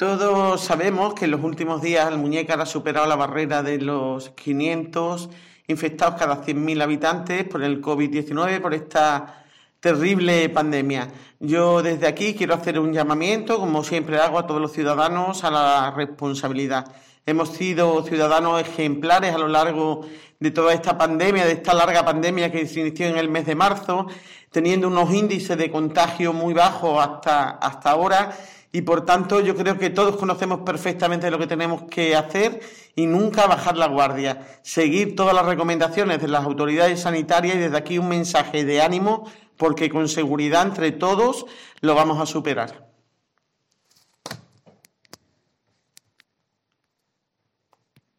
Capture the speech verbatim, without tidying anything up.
Todos sabemos que en los últimos días Almuñécar ha superado la barrera de los quinientos infectados cada cien mil habitantes por el COVID diecinueve, por esta terrible pandemia. Yo desde aquí quiero hacer un llamamiento, como siempre hago, a todos los ciudadanos a la responsabilidad. Hemos sido ciudadanos ejemplares a lo largo de toda esta pandemia, de esta larga pandemia que se inició en el mes de marzo, teniendo unos índices de contagio muy bajos hasta, hasta ahora. Y por tanto yo creo que todos conocemos perfectamente lo que tenemos que hacer y nunca bajar la guardia. Seguir todas las recomendaciones de las autoridades sanitarias y desde aquí un mensaje de ánimo porque con seguridad entre todos lo vamos a superar.